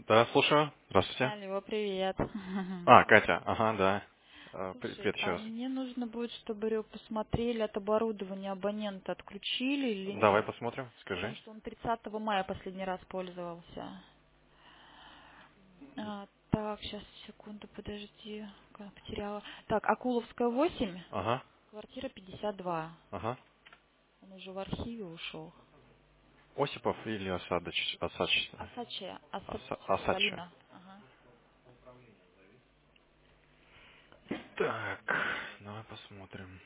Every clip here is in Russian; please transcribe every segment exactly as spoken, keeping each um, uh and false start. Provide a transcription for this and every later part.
Да, слушаю. Здравствуйте. Алло, привет. А, Катя. Ага, да. Э, при- Слушай, Привет еще а раз. мне нужно будет, чтобы говорю, посмотрели от оборудования абонента отключили или Давай нет. посмотрим. Потому Скажи. что он тридцатого мая последний раз пользовался. А, так, сейчас, секунду, подожди. Как потеряла. Так, Акуловская восемь, Ага, квартира пятьдесят два. ага. Он уже в архиве ушел. Осипов или Осадоч... Осач... Асаче, Оса- Асаче, Осадча? Галина. Ага. Так, давай посмотрим.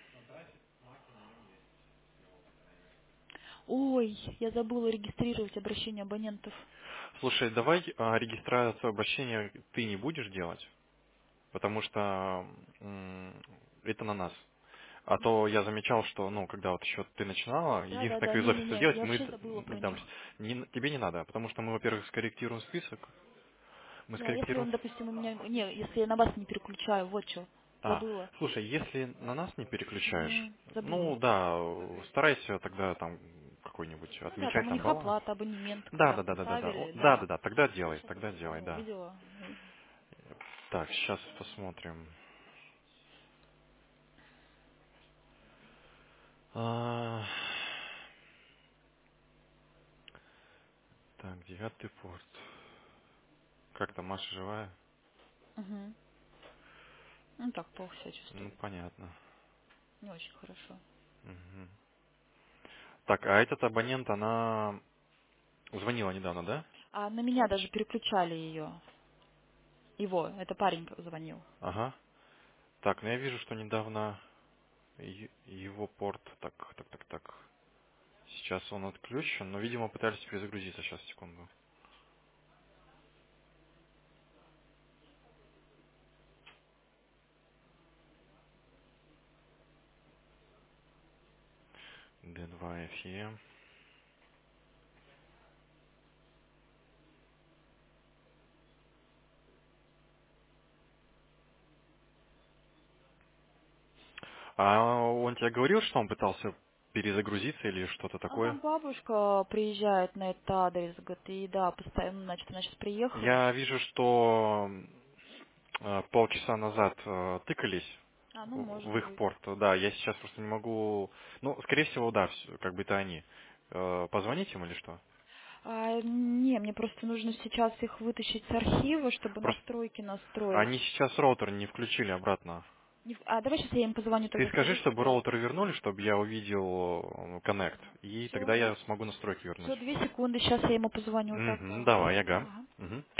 Ой, я забыла регистрировать обращение абонентов. Слушай, давай а, регистрацию обращения ты не будешь делать, потому что м, это на нас. А то я замечал, что, ну, когда вот еще ты начинала, Да, да, единственное, да, как из офиса не-не-не, сделать, я мы, вообще д- забыла мы про дам- них. не- тебе не надо, потому что мы, во-первых, скорректируем список, мы Не, а если скорректируем. он, допустим, у меня... Не, если я на вас не переключаю, вот что. А, Забыла. слушай, если на нас не переключаешь, М, забыла. ну да, э, старайся тогда там какой-нибудь Ну да, отмечать там у там них баланс. оплата, абонемент, Да, когда да, да, да, да, да. О, поставили, Да, да, да. да, тогда Я делай, сейчас, тогда делай, ну, да. увидела. Так, сейчас посмотрим. А, Так, девятый порт. Как там, Маша живая? Угу. Ну так, плохо себя Ну, чувствует. понятно. Не очень хорошо. Мгм. Так, а этот абонент, она звонила недавно, да? А на меня даже переключали ее. Его, это парень звонил. Ага. Так, ну я вижу, что недавно е- его порт, так, так, так, так. Сейчас он отключен, но, видимо, пытались перезагрузиться. Сейчас, секунду. ди два эф и. А он тебе говорил, что он пытался перезагрузиться или что-то А такое? там бабушка приезжает на этот адрес, говорит, и да, постоянно, значит, она сейчас приехала. Я вижу, что э, полчаса назад э, тыкались А, ну, в может их быть. порт. Да, я сейчас просто не могу... Ну, скорее всего, да, всё, как бы это они. Э, Позвонить им или что? А, не, мне просто нужно сейчас их вытащить с архива, чтобы Просто настройки настроить. они сейчас роутер не включили обратно. Не в- А давай сейчас я им позвоню, Ты тогда скажи, скажи, чтобы чтобы они... роутер вернули, чтобы я увидел э, Connect, и Все, тогда я смогу настройки вернуть. все, две секунды, сейчас я ему позвоню, так. Мгм, давай, ага. Ага. Мгм.